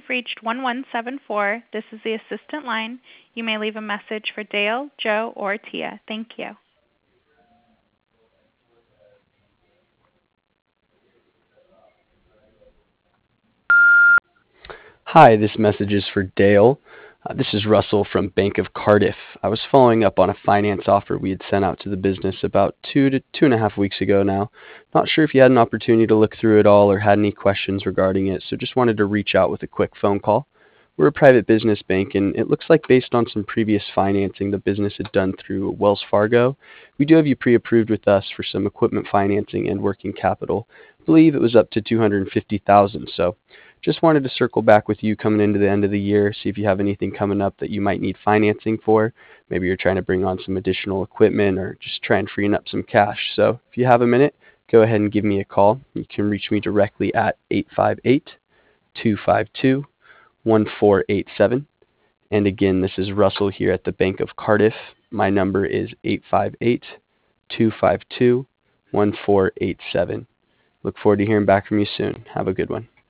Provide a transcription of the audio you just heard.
you've reached 1174. This is the assistant line. You may leave a message for Dale, Joe, or Tia. Thank you. Hi, this message is for Dale. This is Russell from Bank of Cardiff. I was following up on a finance offer we had sent out to the business about 2 to 2.5 weeks ago now. Not sure if you had an opportunity to look through it all or had any questions regarding it, so just wanted to reach out with a quick phone call. We're a private business bank, and it looks like based on some previous financing the business had done through Wells Fargo, we do have you pre-approved with us for some equipment financing and working capital. I believe it was up to $250,000, so just wanted to circle back with you coming into the end of the year, see if you have anything coming up that you might need financing for. Maybe you're trying to bring on some additional equipment or just try and free up some cash. So if you have a minute, go ahead and give me a call. You can reach me directly at 858-252-1487. And again, this is Russell here at the Bank of Cardiff. My number is 858-252-1487. Look forward to hearing back from you soon. Have a good one.